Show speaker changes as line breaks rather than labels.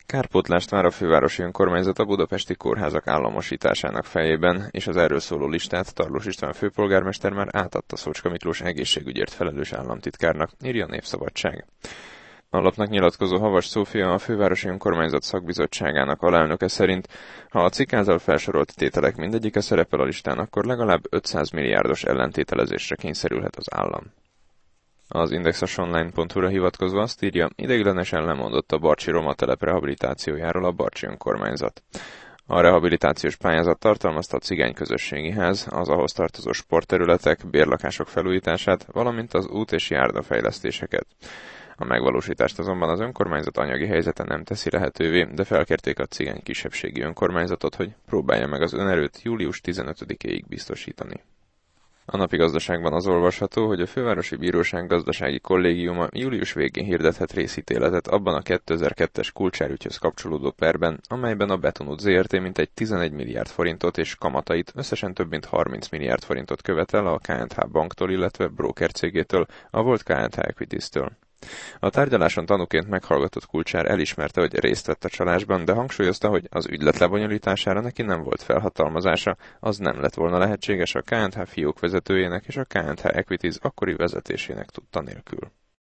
Kárpótlást vár a fővárosi önkormányzat a budapesti kórházak államosításának fejében, és az erről szóló listát Tarlós István főpolgármester már átadta Szócska Miklós egészségügyért felelős államtitkárnak, írja a Népszabadság. A lapnak nyilatkozó Havas Szófia, a fővárosi önkormányzat szakbizottságának alelnöke szerint, ha a cikk által felsorolt tételek mindegyike szerepel a listán, akkor legalább 500 milliárdos ellentételezésre kényszerülhet az állam. Az indexasonline.hu-ra hivatkozva azt írja, ideiglenesen lemondott a Barcsi Roma telep rehabilitációjáról a Barcsi önkormányzat. A rehabilitációs pályázat tartalmazta a cigány közösségi ház, az ahhoz tartozó sportterületek, bérlakások felújítását, valamint az út- és járdafejlesztéseket. A megvalósítást azonban az önkormányzat anyagi helyzete nem teszi lehetővé, de felkérték a cigány kisebbségi önkormányzatot, hogy próbálja meg az önerőt július 15-éig biztosítani. A napi gazdaságban az olvasható, hogy a Fővárosi Bíróság gazdasági kollégiuma július végén hirdethet részítéletet abban a 2002-es kulcsárügyhöz kapcsolódó perben, amelyben a Betonút Zrt. Mintegy 11 milliárd forintot és kamatait összesen több mint 30 milliárd forintot követel a KNH banktól, illetve broker cégétől, a volt KNH Equities-től. A tárgyaláson tanúként meghallgatott Kulcsár elismerte, hogy részt vett a csalásban, de hangsúlyozta, hogy az ügylet lebonyolítására neki nem volt felhatalmazása, az nem lett volna lehetséges a KNH fiók vezetőjének és a KNH Equities akkori vezetésének tudta nélkül.